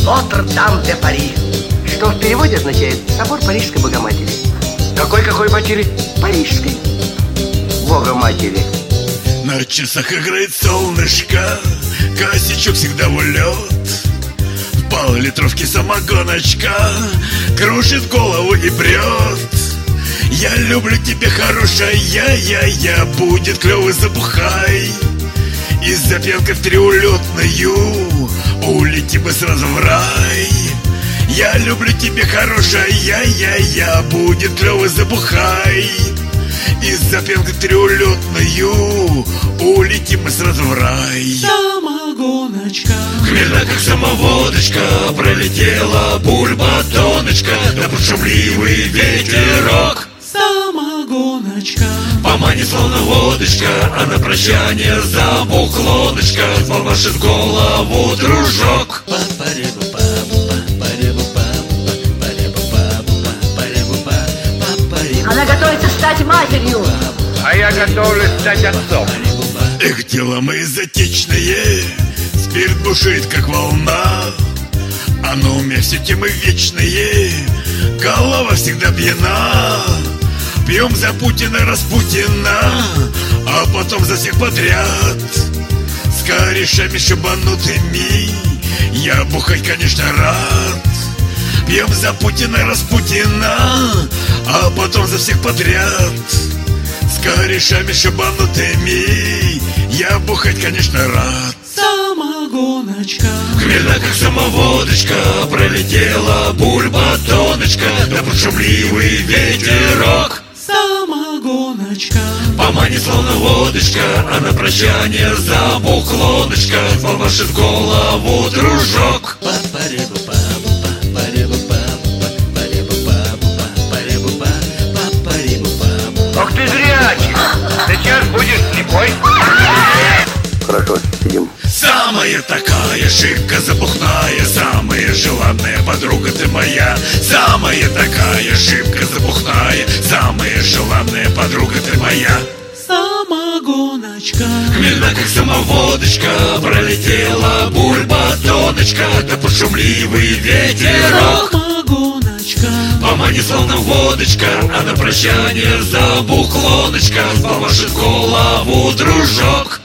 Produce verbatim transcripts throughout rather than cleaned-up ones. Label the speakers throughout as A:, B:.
A: Нотр-Дам-де-Пари, что в переводе означает собор Парижской Богоматери.
B: Какой-какой матери?
A: Парижской Богоматери.
C: На часах играет солнышко, косячок всегда в улет. В пол-литровке самогоночка кружит голову и прет. Я люблю тебя, хорошая, я-я-я, будет клёвый, забухай. И с запенкой в триулетную улети мы сразу в рай. Я люблю тебя, хорошая, я-я-я, будет клёвый, забухай. И с запенкой в триулетную улетим мы сразу в рай.
D: Самогоночка,
C: хмельна, как самоводочка, пролетела бульбатоночка, да под шумливый ветерок.
D: самогоночка,
C: Поманит словно водочка, а на прощание забухлоночка помашет голову дружок.
E: Она готовится стать матерью.
B: А я готовлюсь стать отцом.
C: Эх, дела мы затечные, спирт бушит, как волна, а на уме все темы вечные, голова всегда пьяна. Пьем за Путина, Распутина, а потом за всех подряд. С корешами шибанутыми я бухать, конечно, рад. Пьем за Путина, Распутина, а потом за всех подряд. С корешами шибанутыми я бухать, конечно, рад.
D: самогоночка,
C: хмельна, как самоводочка, пролетела бульбатоночка, да под шумливый ветерок.
D: самогоночка,
C: Поманит словно водочка, а на прощание забухлоночка помашет голову дружок.
B: Ох ты зрячий! Ты сейчас будешь слепой?
A: Хорошо, сидим.
C: Самая такая шибко забухная, самая желанная подруга ты моя. Самая такая шибко забухная, самая желанная подруга ты моя.
D: самогоночка,
C: хмельна, как самоводочка, пролетела бульбатоночка, да под шумливый ветерок.
D: самогоночка,
C: Поманит словно водочка, а на прощание забухлоночка помашет голову дружок.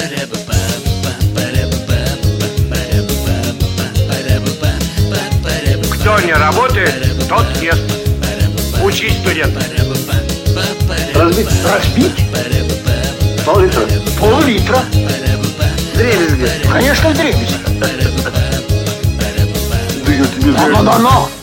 B: Кто не работает, тот ест. Учись, студент.
A: Разбить? Разбить? Пол-литра. Пол-литра. Дребезги. Конечно, дребезги. Да я тебе... Но-но-но-но!